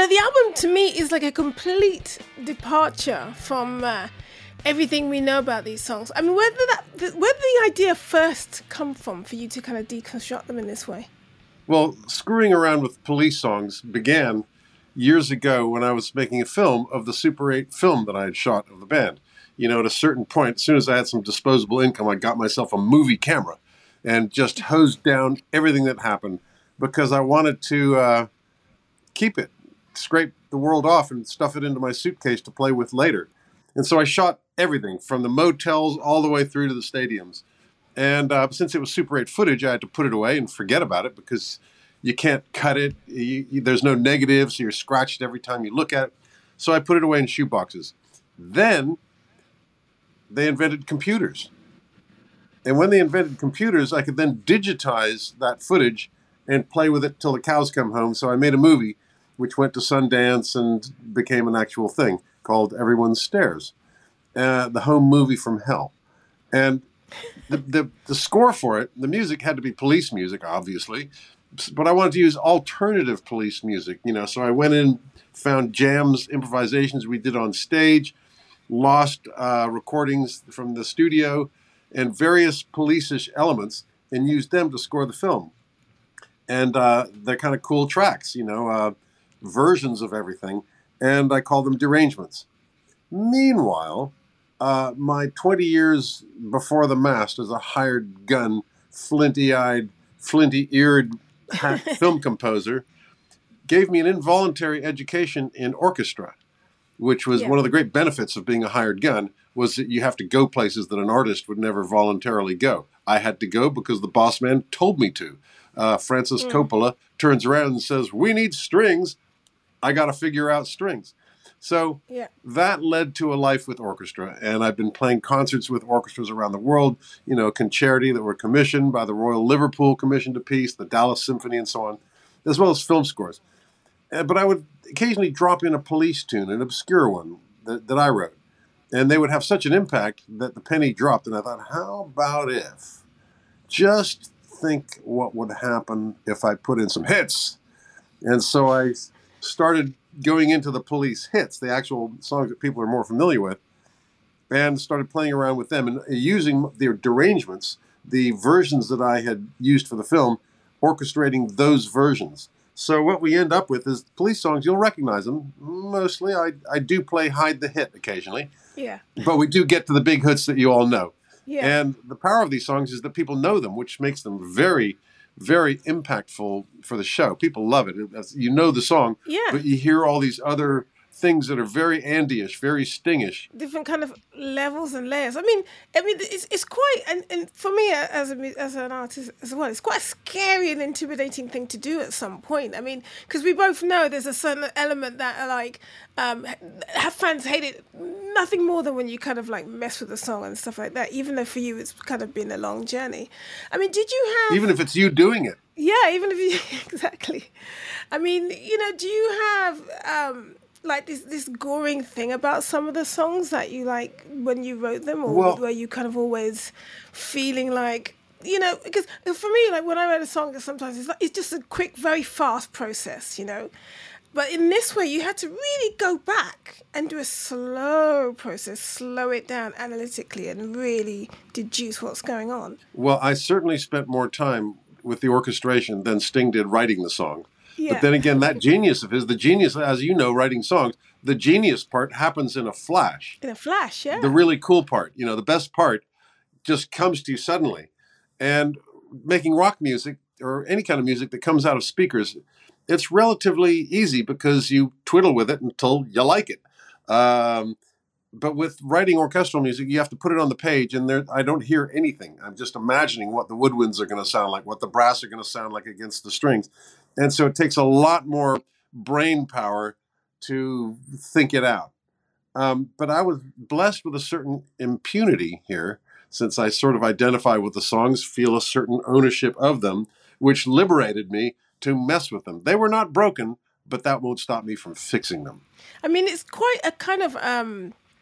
the album to me is like a complete departure from everything we know about these songs. I mean, where did the idea first come from for you to kind of deconstruct them in this way? Well, screwing around with police songs began years ago when I was making a film of the Super 8 film that I had shot of the band. You know, at a certain point, as soon as I had some disposable income, I got myself a movie camera and just hosed down everything that happened because I wanted to keep it, scrape the world off and stuff it into my suitcase to play with later. And so I shot everything from the motels all the way through to the stadiums. And since it was Super 8 footage, I had to put it away and forget about it because you can't cut it. There's no negative, so you're scratched every time you look at it. So I put it away in shoe boxes. Then they invented computers. And when they invented computers, I could then digitize that footage and play with it till the cows come home. So I made a movie which went to Sundance and became an actual thing called Everyone Stares, the home movie from hell. And the score for it, the music had to be police music, obviously, but I wanted to use alternative police music, you know, so I went in, found jams, improvisations we did on stage, lost recordings from the studio, and various police-ish elements, and used them to score the film. And they're kind of cool tracks, you know, versions of everything, and I call them derangements. Meanwhile, my 20 years before the mast as a hired gun, flinty-eyed, flinty-eared film composer gave me an involuntary education in orchestra, which was one of the great benefits of being a hired gun, was that you have to go places that an artist would never voluntarily go. I had to go because the boss man told me to. Francis Coppola turns around and says, "We need strings." I got to figure out strings. So that led to a life with orchestra. And I've been playing concerts with orchestras around the world, you know, concerti that were commissioned by the Royal Liverpool Commission to Peace, the Dallas Symphony, and so on, as well as film scores. But I would occasionally drop in a police tune, an obscure one that I wrote. And they would have such an impact that the penny dropped. And I thought, how about if? Just think what would happen if I put in some hits. And so I started going into the police hits, the actual songs that people are more familiar with, and started playing around with them and using their derangements, the versions that I had used for the film, orchestrating those versions. So what we end up with is police songs. You'll recognize them. Mostly, I do play Hide the Hit occasionally. Yeah. But we do get to the big hits that you all know. Yeah. And the power of these songs is that people know them, which makes them very, very impactful for the show. People love it. You know the song, but you hear all these other things that are very Andy-ish, very Sting-ish. Different kind of levels and layers. I mean, it's quite, and for me as an artist as well, it's quite a scary and intimidating thing to do at some point. I mean, because we both know there's a certain element that are like, have fans hate it nothing more than when you kind of like mess with the song and stuff like that, even though for you it's kind of been a long journey. I mean, did you have... Even if it's you doing it. Yeah, even if you... Exactly. I mean, you know, do you have... like this goring thing about some of the songs that you like when you wrote them, or were you kind of always feeling like, you know, because for me, like when I write a song, sometimes it's just a quick, very fast process, you know. But in this way, you had to really go back and do a slow process, slow it down analytically, and really deduce what's going on. Well, I certainly spent more time with the orchestration than Sting did writing the song. Yeah. But then again, that genius of his, the genius, as you know, writing songs, the genius part happens in a flash. In a flash, yeah. The really cool part, you know, the best part just comes to you suddenly. And making rock music or any kind of music that comes out of speakers, it's relatively easy because you twiddle with it until you like it. But with writing orchestral music, you have to put it on the page, and I don't hear anything. I'm just imagining what the woodwinds are going to sound like, what the brass are going to sound like against the strings. And so it takes a lot more brain power to think it out. But I was blessed with a certain impunity here, since I sort of identify with the songs, feel a certain ownership of them, which liberated me to mess with them. They were not broken, but that won't stop me from fixing them. I mean, it's quite a kind of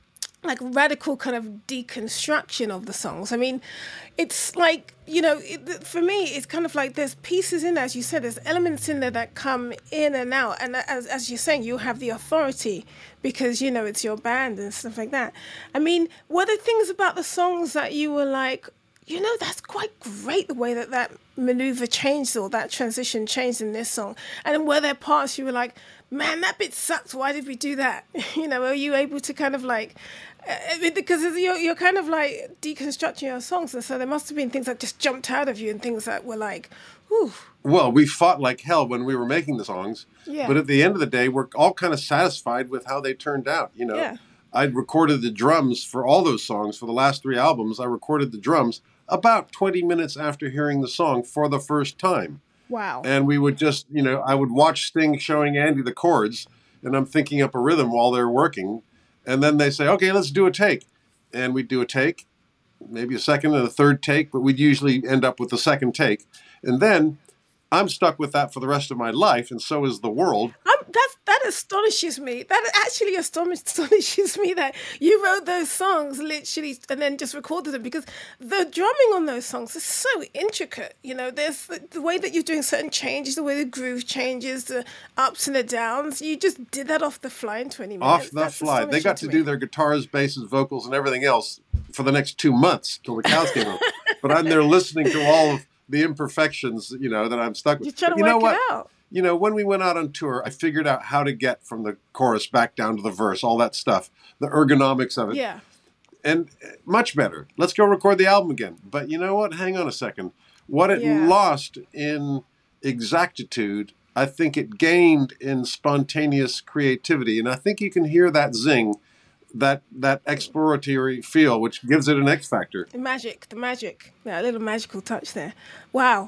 like radical kind of deconstruction of the songs. I mean, it's like, you know, for me, it's kind of like there's pieces in there, as you said, there's elements in there that come in and out. And as you're saying, you have the authority because, you know, it's your band and stuff like that. I mean, were there things about the songs that you were like, you know, that's quite great the way that that maneuver changed or that transition changed in this song? And were there parts you were like, man, that bit sucks, why did we do that? You know, are you able to kind of like, because you're kind of like deconstructing your songs, and so there must have been things that just jumped out of you and things that were like, whew. Well, we fought like hell when we were making the songs, but at the end of the day, we're all kind of satisfied with how they turned out, you know. Yeah. I'd recorded the drums for all those songs. For the last 3 albums, I recorded the drums about 20 minutes after hearing the song for the first time. Wow. And we would just, you know, I would watch Sting showing Andy the chords, and I'm thinking up a rhythm while they're working. And then they say, okay, let's do a take. And we'd do a take, maybe a second and a third take, but we'd usually end up with the second take. And then I'm stuck with that for the rest of my life, and so is the world. That astonishes me. That actually astonishes me that you wrote those songs literally and then just recorded them, because the drumming on those songs is so intricate. You know, there's the way that you're doing certain changes, the way the groove changes, the ups and the downs. You just did that off the fly in 20 minutes. Off the fly. They got to do their guitars, basses, vocals, and everything else for the next 2 months till the cows came home. But I'm there listening to all of the imperfections, you know, that I'm stuck with. You're trying to work it out. You know, when we went out on tour, I figured out how to get from the chorus back down to the verse, all that stuff, the ergonomics of it. Yeah. And much better. Let's go record the album again. But you know what? Hang on a second. What it lost in exactitude, I think it gained in spontaneous creativity. And I think you can hear that zing, that exploratory feel, which gives it an X factor. The magic. Yeah, a little magical touch there. Wow.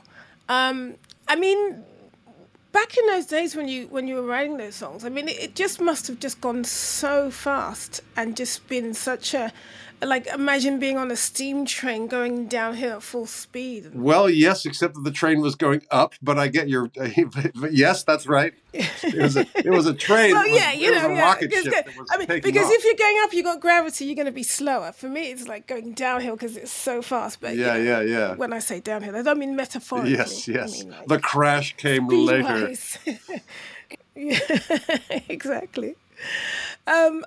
I mean, back in those days when you were writing those songs, I mean, it just must have just gone so fast and just been such a, like, imagine being on a steam train going downhill at full speed. Well, yes, except that the train was going up, but I get your, yes, that's right. It was a train. Well, it was a rocket ship that was taking off. If you're going up, you've got gravity, you're going to be slower. For me, it's like going downhill because it's so fast. But yeah. When I say downhill, I don't mean metaphorically. Yes. I mean, like, the crash came later. Yeah, exactly. I'm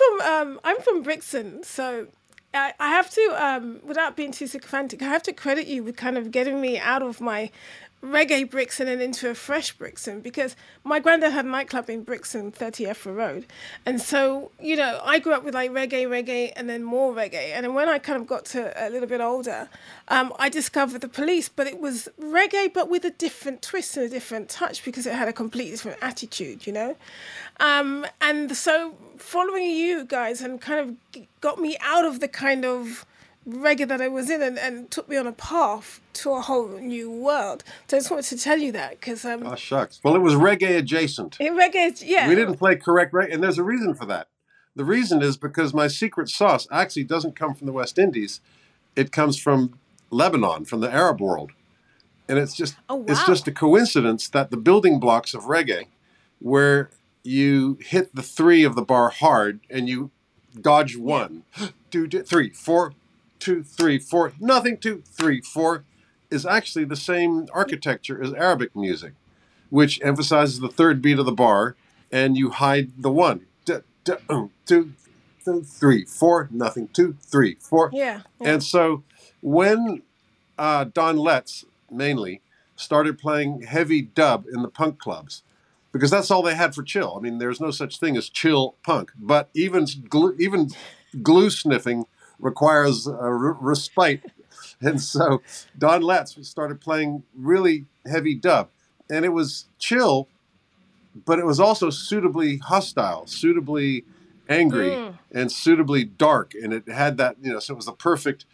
from Brixton, so I have to, without being too sycophantic, I have to credit you with kind of getting me out of my reggae Brixton and into a fresh Brixton, because my granddad had a nightclub in Brixton, 30 Effra Road. And so, you know, I grew up with like reggae, and then more reggae. And then when I kind of got to a little bit older, I discovered the Police, but it was reggae, but with a different twist and a different touch, because it had a completely different attitude, you know? And so following you guys and kind of got me out of the kind of reggae that I was in and took me on a path to a whole new world. So I just wanted to tell you that because oh shucks. Well, it was reggae adjacent. Yeah. We didn't play correct reggae, and there's a reason for that. The reason is because my secret sauce actually doesn't come from the West Indies. It comes from Lebanon, from the Arab world. And it's just it's just a coincidence that the building blocks of reggae, where you hit the 3 of the bar hard and you dodge 1, 2, 3, 4, 2, 3, 4, nothing, 2, 3, 4, is actually the same architecture as Arabic music, which emphasizes the 3rd beat of the bar, and you hide the 1. 2, 3, 4, nothing, 2, 3, 4. Yeah. And so when Don Letts, mainly, started playing heavy dub in the punk clubs, because that's all they had for chill. I mean, there's no such thing as chill punk, but even glue sniffing requires a respite. And so Don Letts started playing really heavy dub. And it was chill, but it was also suitably hostile, suitably angry, and suitably dark. And it had that, you know, so it was the perfect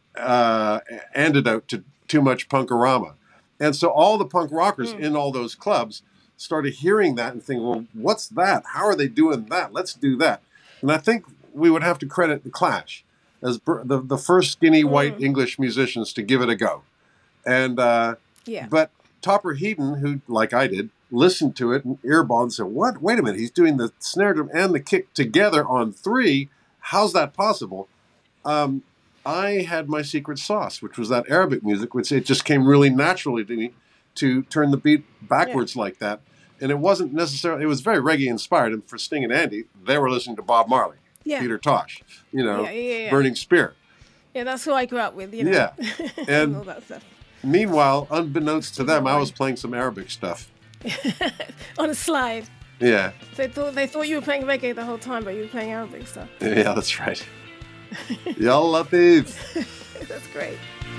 antidote to too much punkorama. And so all the punk rockers in all those clubs started hearing that and thinking, well, what's that? How are they doing that? Let's do that. And I think we would have to credit the Clash as the first skinny white English musicians to give it a go. And but Topper Heaton, who, like I did, listened to it and earballed and said, what? Wait a minute, he's doing the snare drum and the kick together on 3. how's that possible? I had my secret sauce, which was that Arabic music, which it just came really naturally to me to turn the beat backwards like that. And it wasn't necessarily, it was very reggae inspired. And for Sting and Andy, they were listening to Bob Marley, Peter Tosh, Burning Spear. Yeah, that's who I grew up with, Yeah. And all that stuff. Meanwhile, unbeknownst to them, I was playing some Arabic stuff. On a slide. Yeah. They thought you were playing reggae the whole time, but you were playing Arabic stuff. Yeah, that's right. Ya Latif. That's great.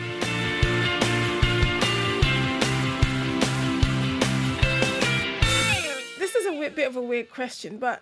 This is a bit of a weird question, but,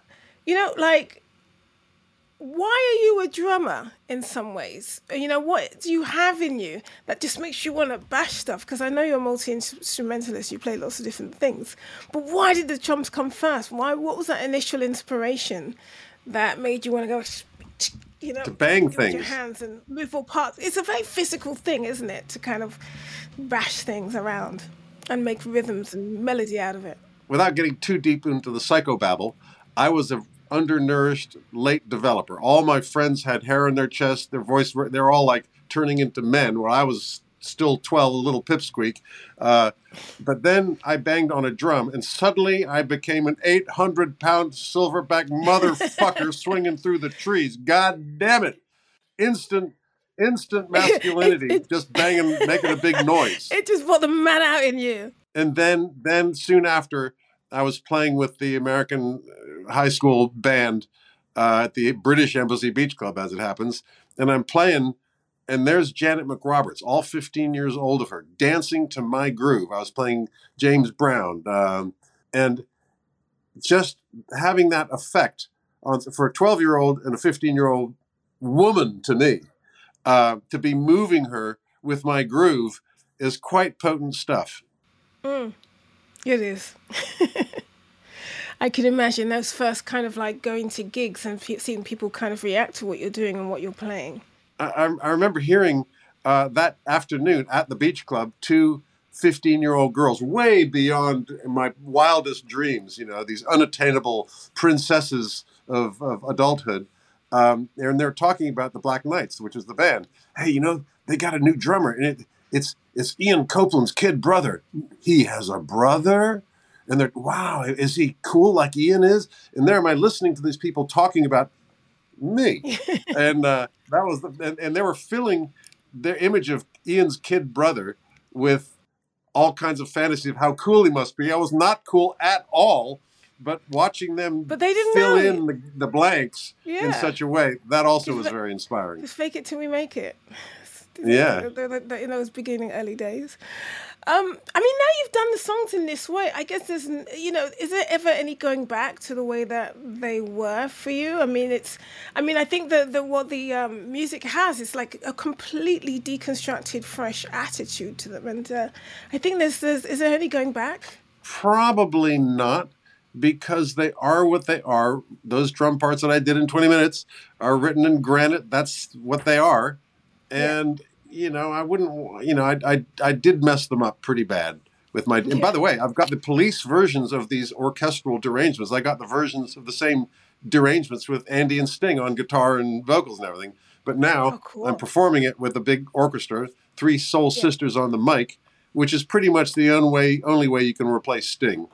why are you a drummer in some ways? What do you have in you that just makes you want to bash stuff? Because I know you're a multi-instrumentalist, you play lots of different things. But why did the drums come first? What was that initial inspiration that made you want to go, to bang things with your hands and move all parts? It's a very physical thing, isn't it? To kind of bash things around and make rhythms and melody out of it. Without getting too deep into the psychobabble, I was a undernourished late developer. All my friends had hair in their chest, their voice, they're all like turning into men, where I was still 12, a little pipsqueak. But then I banged on a drum, and suddenly I became an 800-pound silverback motherfucker swinging through the trees. God damn it. Instant masculinity, just banging, making a big noise. It just brought the man out in you. And then soon after, I was playing with the American high school band at the British Embassy Beach Club, as it happens. And I'm playing, and there's Janet McRoberts, all 15 years old of her, dancing to my groove. I was playing James Brown. And just having that effect for a 12-year-old and a 15-year-old woman to me, to be moving her with my groove is quite potent stuff. It is. I can imagine those first kind of like going to gigs and seeing people kind of react to what you're doing and what you're playing. I remember hearing that afternoon at the beach club, 2 15-year-old girls, way beyond my wildest dreams, these unattainable princesses of adulthood. And they're talking about the Black Knights, which is the band. Hey, they got a new drummer, and it's Ian Copeland's kid brother. He has a brother? And they're, wow, is he cool like Ian is? And there am I listening to these people talking about me. And that was, and they were filling their image of Ian's kid brother with all kinds of fantasy of how cool he must be. I was not cool at all, but watching them fill in the blanks in such a way, that also was very inspiring. Just fake it till we make it. Yeah. In those beginning early days. Now you've done the songs in this way. I guess there's, is there ever any going back to the way that they were for you? I think that what the music has is like a completely deconstructed, fresh attitude to them. And I think is there any going back? Probably not, because they are what they are. Those drum parts that I did in 20 minutes are written in granite. That's what they are. And, I wouldn't, I did mess them up pretty bad with my, and by the way, I've got the Police versions of these orchestral derangements. I got the versions of the same derangements with Andy and Sting on guitar and vocals and everything. But now I'm performing it with a big orchestra, 3 soul sisters on the mic, which is pretty much the only way you can replace Sting.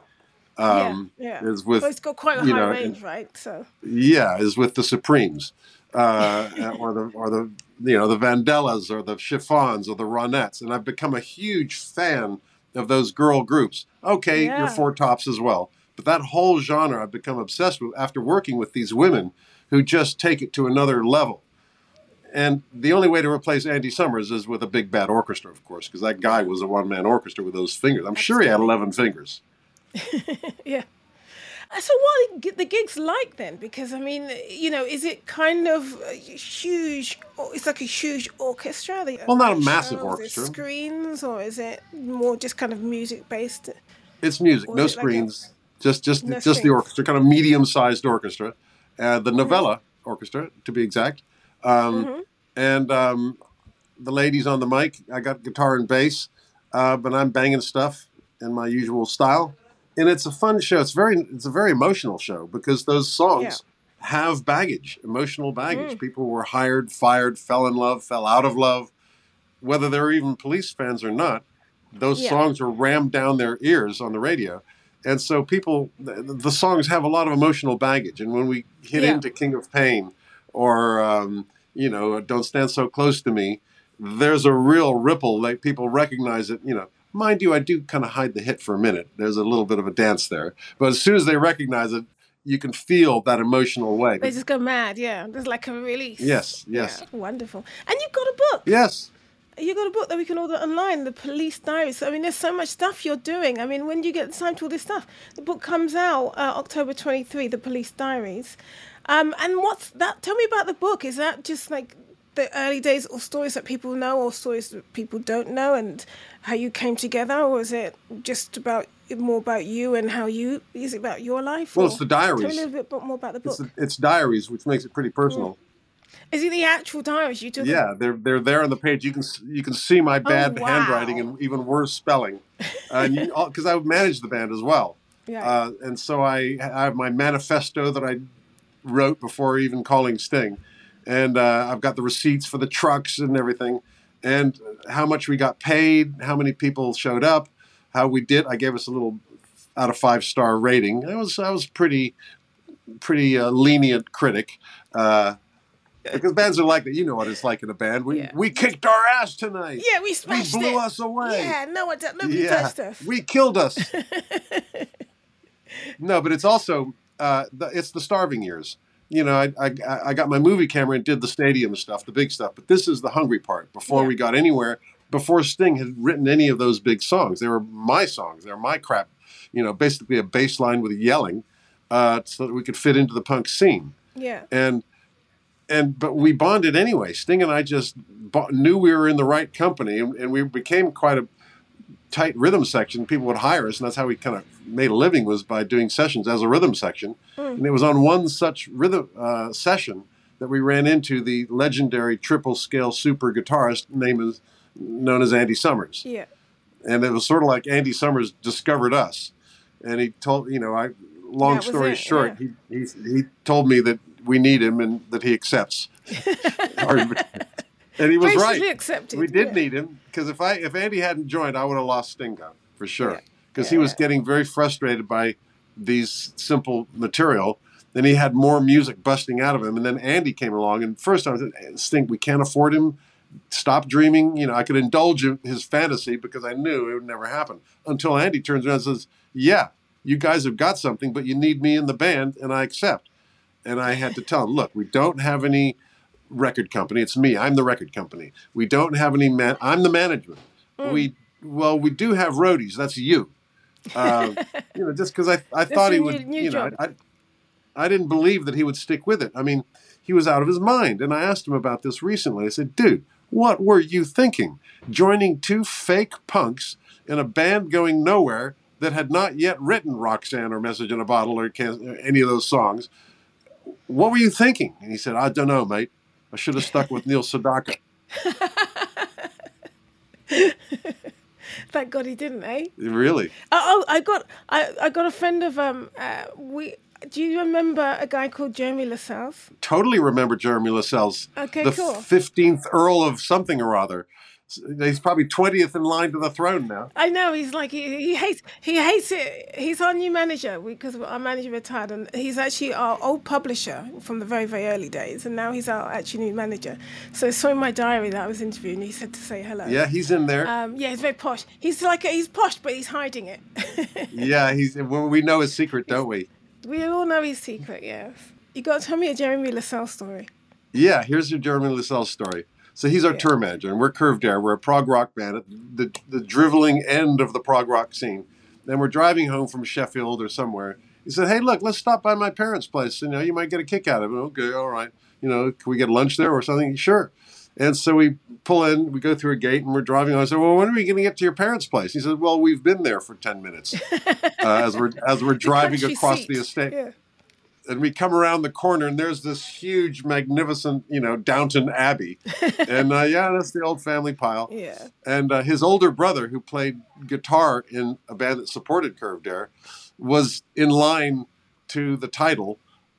Is with, it's got quite a high range, right? So is with the Supremes, or the the Vandellas or the Chiffons or the Ronettes, and I've become a huge fan of those girl groups. Okay, your Four Tops as well, but that whole genre I've become obsessed with after working with these women who just take it to another level. And the only way to replace Andy Summers is with a big bad orchestra, of course, because that guy was a one-man orchestra with those fingers. I'm sure he had 11 fingers. Yeah. So what are the gigs like then? Because, is it kind of a huge, it's like a huge orchestra? Well, not a massive orchestra. Screens, or is it more just kind of music-based? It's music, no screens, just the orchestra, kind of medium-sized orchestra. The Novella Orchestra, to be exact. And the ladies on the mic, I got guitar and bass, but I'm banging stuff in my usual style. And it's a fun show. It's a very emotional show, because those songs have baggage, emotional baggage. People were hired, fired, fell in love, fell out of love, whether they're even Police fans or not. Those songs were rammed down their ears on the radio. And so people, the songs have a lot of emotional baggage. And when we hit into King of Pain or, Don't Stand So Close to Me, there's a real ripple. Like people recognize it, Mind you, I do kind of hide the hit for a minute. There's a little bit of a dance there. But as soon as they recognize it, you can feel that emotional way. They just go mad, yeah. There's like a release. Yes. Yeah, wonderful. And you've got a book. Yes. You got a book that we can order online, The Police Diaries. I mean, there's so much stuff you're doing. I mean, when do you get the time to all this stuff? The book comes out October 23, The Police Diaries. And what's that? Tell me about the book. Is that just like the early days or stories that people know or stories that people don't know and how you came together? Or is it just more about you and is it about your life? Well, it's the diaries. Tell me a little bit more about the book. It's diaries, which makes it pretty personal. Is it the actual diaries you took? Yeah, they're there on the page. You can see my bad handwriting and even worse spelling, because I managed the band as well. Yeah. And so I have my manifesto that I wrote before even calling Sting, and I've got the receipts for the trucks and everything, and how much we got paid, how many people showed up, how we did. I gave us a little out of 5-star rating. I was pretty lenient critic. Because bands are like that. You know what it's like in a band. We kicked our ass tonight. Yeah, we smashed it. We blew us away. Yeah, nobody touched us. We killed us. No, but it's also, it's the starving years. I got my movie camera and did the stadium stuff, the big stuff. But this is the hungry part. Before we got anywhere, before Sting had written any of those big songs. They were my songs. They were my crap. Basically a bass line with yelling so that we could fit into the punk scene. Yeah. But we bonded anyway. Sting and I just knew we were in the right company, and we became quite a tight rhythm section. People would hire us, and that's how we kind of made a living, was by doing sessions as a rhythm section. And it was on one such rhythm session that we ran into the legendary triple-scale super guitarist known as Andy Summers. Yeah. And it was sort of like Andy Summers discovered us. And he told, long story short, he told me that we need him and that he accepts. And he was right. Accepted. We did need him, because if Andy hadn't joined, I would have lost Stingo for sure. Because he was getting very frustrated by these simple material. Then he had more music busting out of him, and then Andy came along. And first I said, Sting, we can't afford him. Stop dreaming. I could indulge in his fantasy because I knew it would never happen. Until Andy turns around and says, "Yeah, you guys have got something, but you need me in the band, and I accept." And I had to tell him, look, we don't have any record company. It's me. I'm the record company. We don't have any I'm the management. We do have roadies. That's you. Just because I thought he would, I didn't believe that he would stick with it. I mean, he was out of his mind. And I asked him about this recently. I said, dude, what were you thinking? Joining two fake punks in a band going nowhere that had not yet written Roxanne or Message in a Bottle or any of those songs. What were you thinking? And he said, I don't know, mate. I should have stuck with Neil Sedaka. Thank God he didn't, eh? Really? I got a friend of do you remember a guy called Jeremy Lascelles? Totally remember Jeremy Lascelles. Okay, the cool. 15th Earl of something or other. He's probably 20th in line to the throne now. I know. He's like, he hates it. He's our new manager because our manager retired, and he's actually our old publisher from the very, very early days, and now he's our actually new manager. So I saw in my diary that I was interviewing, he said to say hello. Yeah, he's in there. He's very posh. He's posh, but he's hiding it. Yeah, we know his secret, don't we? We all know his secret, yes. You got to tell me a Jeremy Lascelles story. Yeah, here's your Jeremy Lascelles story. So he's our tour manager, and we're Curved Air. We're a prog rock band at the driveling end of the prog rock scene. And we're driving home from Sheffield or somewhere. He said, hey, look, let's stop by my parents' place. You might get a kick out of it. Okay, all right. Can we get lunch there or something? Sure. And so we pull in, we go through a gate, and we're driving on. I said, well, when are we going to get to your parents' place? He said, well, we've been there for 10 minutes as we're driving across the estate. Yeah. And we come around the corner, and there's this huge, magnificent, Downton Abbey. And, that's the old family pile. Yeah. And his older brother, who played guitar in a band that supported Curved Air, was in line to the title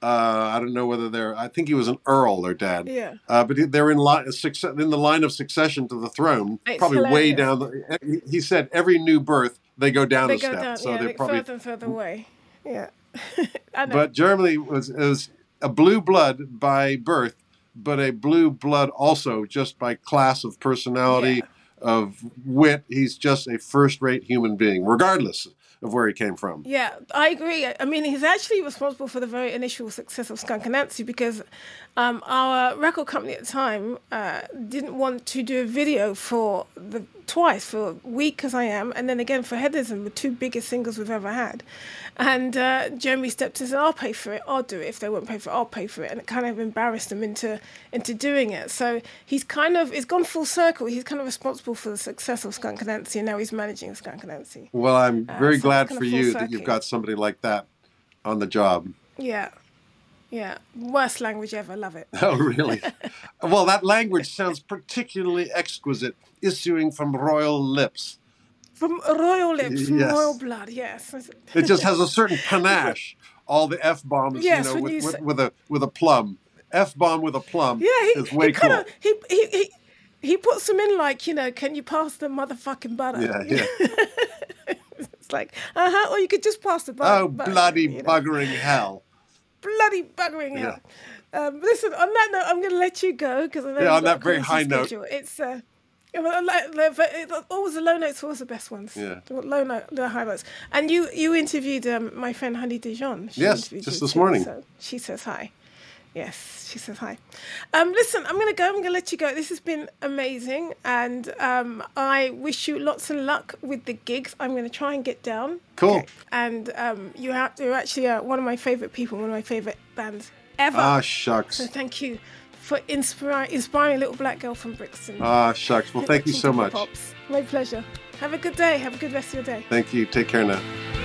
I don't know whether I think he was an earl, their dad. Yeah. But they're in the line of succession to the throne, It's probably hilarious. way down. He said every new birth, they go down a step. Down, so they're probably further and further away. Yeah. But Germany was a blue blood by birth, but a blue blood also just by class of personality, of wit. He's just a first-rate human being, regardless of where he came from. Yeah, I agree. I mean, he's actually responsible for the very initial success of Skunk Anansie because our record company at the time didn't want to do a video for twice, for Weak As I Am, and then again for Headism, the two biggest singles we've ever had. And Jeremy stepped in and said, I'll pay for it, I'll do it. If they won't pay for it, I'll pay for it. And it kind of embarrassed him into doing it. So it's gone full circle. He's kind of responsible for the success of Skunk Anansie, and now he's managing Skunk Anansie. Well, I'm very glad for you that you've got somebody like that on the job. Yeah. Yeah. Worst language ever. Love it. Oh, really? Well, that language sounds particularly exquisite, issuing from royal lips. From royal lips, from royal blood, yes. It just has a certain panache. All the F-bombs, yes, with a plum. F-bomb with a plum is way cool. He puts them in like, can you pass the motherfucking butter? Yeah. It's like, or you could just pass the butter. Oh, bloody buggering hell. Bloody buggering hell. Listen, on that note, I'm going to let you go because I know on that very high note. It's always the low notes are always the best ones. Yeah. The high notes. And you interviewed my friend Honey Dijon. Yes, just this morning. So she says hi. Yes, she says hi. Listen, I'm going to go. I'm going to let you go. This has been amazing. And I wish you lots of luck with the gigs. I'm going to try and get down. Cool. Okay. And you're actually one of my favourite people, one of my favourite bands ever. Ah, shucks. So thank you for inspiring a little black girl from Brixton. Ah, shucks. Well, thank you so much. My pleasure. Have a good day. Have a good rest of your day. Thank you. Take care now.